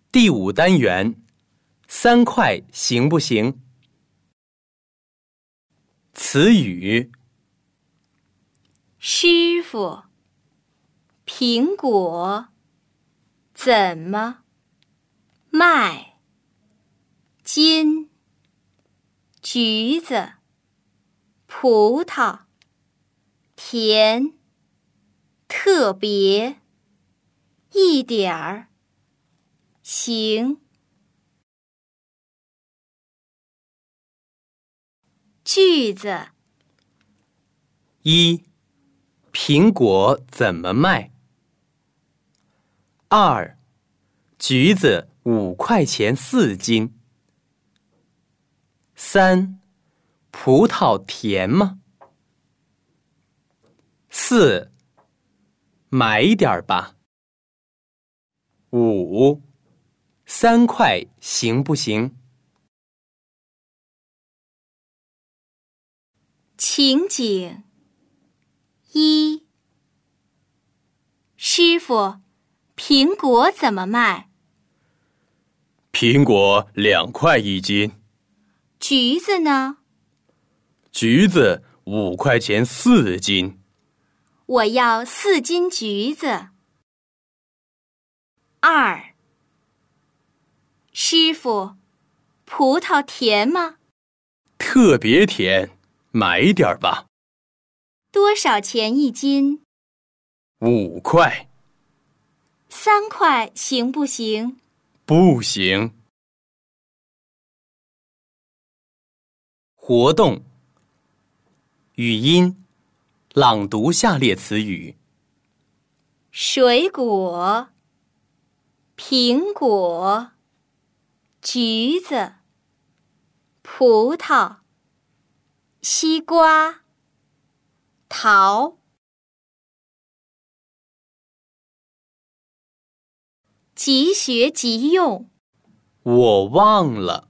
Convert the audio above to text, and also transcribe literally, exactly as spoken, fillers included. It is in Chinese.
第五单元，三块行不行？词语： 师傅，苹果怎么卖？金，橘子，葡萄，甜，特别，一点儿，行。句子： 一、苹果怎么卖？二、橘子五块钱四斤。三、葡萄甜吗？四、买一点吧。五、三块行不行？ 情景一：师傅，苹果怎么卖？ 苹果两块一斤。 橘子呢？ 橘子五块钱四斤。 我要四斤橘子。二：师傅，葡萄甜吗？ 特别甜，买一点吧。 多少钱一斤？ 五块。 三块行不行？ 不行。活动：语音，朗读下列词语： 水果，苹果，橘子，葡萄，西瓜，桃。即学即用。 我忘了。